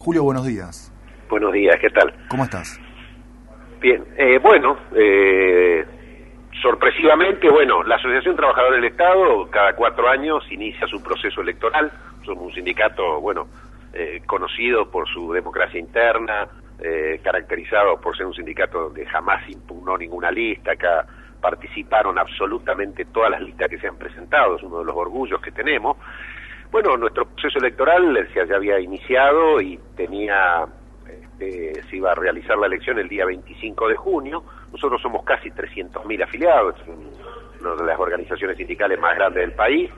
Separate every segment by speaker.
Speaker 1: Julio, buenos días.
Speaker 2: Buenos días, ¿qué tal?
Speaker 1: ¿Cómo estás?
Speaker 2: Bien, sorpresivamente, la Asociación Trabajadora del Estado cada 4 años inicia su proceso electoral. Somos un sindicato, conocido por su democracia interna, caracterizado por ser un sindicato donde jamás impugnó ninguna lista. Acá participaron absolutamente todas las listas que se han presentado, es uno de los orgullos que tenemos. Nuestro proceso electoral ya había iniciado y se iba a realizar la elección el día 25 de junio. Nosotros somos casi 300.000 afiliados, es una de las organizaciones sindicales más grandes del país.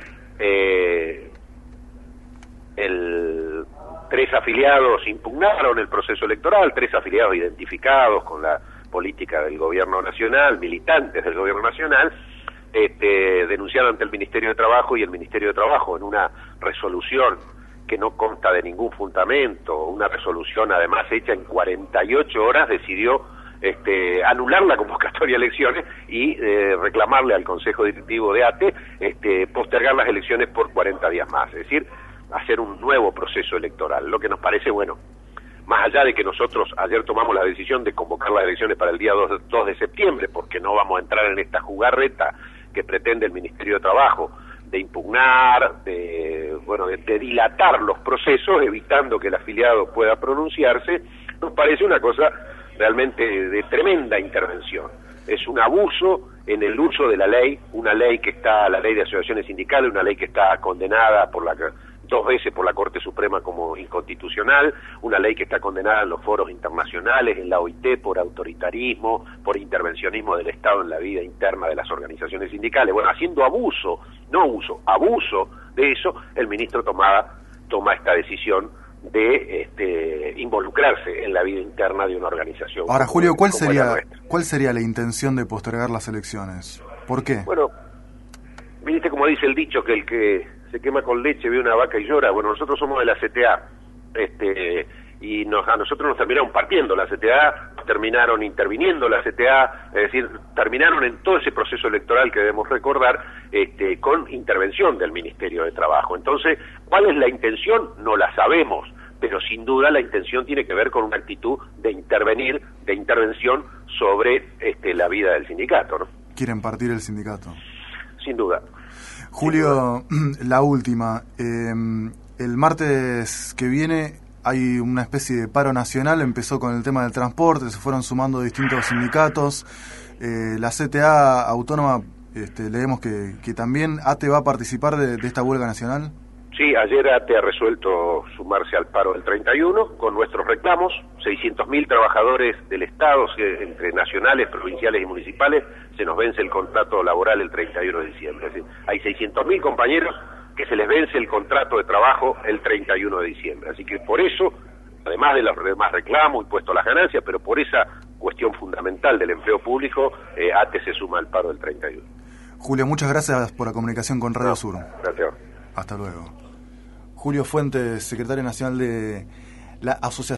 Speaker 2: 3 afiliados impugnaron el proceso electoral, 3 afiliados identificados con la política del gobierno nacional, militantes del gobierno nacional, denunciaron ante el Ministerio de Trabajo, y el Ministerio de Trabajo, en una resolución que no consta de ningún fundamento, una resolución además hecha en 48 horas, decidió anular la convocatoria a elecciones y reclamarle al Consejo Directivo de ATE postergar las elecciones por 40 días más, es decir, hacer un nuevo proceso electoral. Lo que nos parece, más allá de que nosotros ayer tomamos la decisión de convocar las elecciones para el día 2 de septiembre, porque no vamos a entrar en esta jugarreta que pretende el Ministerio de Trabajo, de impugnar, de dilatar los procesos, evitando que el afiliado pueda pronunciarse, nos parece una cosa realmente de tremenda intervención. Es un abuso en el uso de la ley, una ley que está, la ley de asociaciones sindicales, una ley que está condenada 2 veces por la Corte Suprema como inconstitucional, una ley que está condenada en los foros internacionales, en la OIT, por autoritarismo, por intervencionismo del Estado en la vida interna de las organizaciones sindicales. Haciendo abuso de eso, el ministro toma esta decisión de involucrarse en la vida interna de una organización.
Speaker 1: Ahora, Julio, ¿cuál sería la intención de postergar las elecciones? ¿Por qué?
Speaker 2: Viste como dice el dicho, que el que se quema con leche ve una vaca y llora. Nosotros somos de la CTA, y a nosotros nos terminaron partiendo la CTA, terminaron interviniendo la CTA, es decir, terminaron en todo ese proceso electoral que debemos recordar, con intervención del Ministerio de Trabajo. Entonces, ¿cuál es la intención? No la sabemos, pero sin duda la intención tiene que ver con una actitud de intervención sobre la vida del sindicato, ¿no?
Speaker 1: Quieren partir el sindicato.
Speaker 2: Sin duda.
Speaker 1: Julio, la última. El martes que viene hay una especie de paro nacional, empezó con el tema del transporte, se fueron sumando distintos sindicatos. La CTA autónoma, leemos que también ATE va a participar de esta huelga nacional.
Speaker 2: Sí, ayer ATE ha resuelto sumarse al paro del 31 con nuestros reclamos. 600.000 trabajadores del Estado, entre nacionales, provinciales y municipales, se nos vence el contrato laboral el 31 de diciembre. Es decir, hay 600.000 compañeros que se les vence el contrato de trabajo el 31 de diciembre. Así que por eso, además de los demás reclamos y puesto las ganancias, pero por esa cuestión fundamental del empleo público, ATE se suma al paro del 31.
Speaker 1: Julio, muchas gracias por la comunicación con Radio Sur.
Speaker 2: Gracias.
Speaker 1: Hasta luego. Julio Fuentes, secretario nacional de la Asociación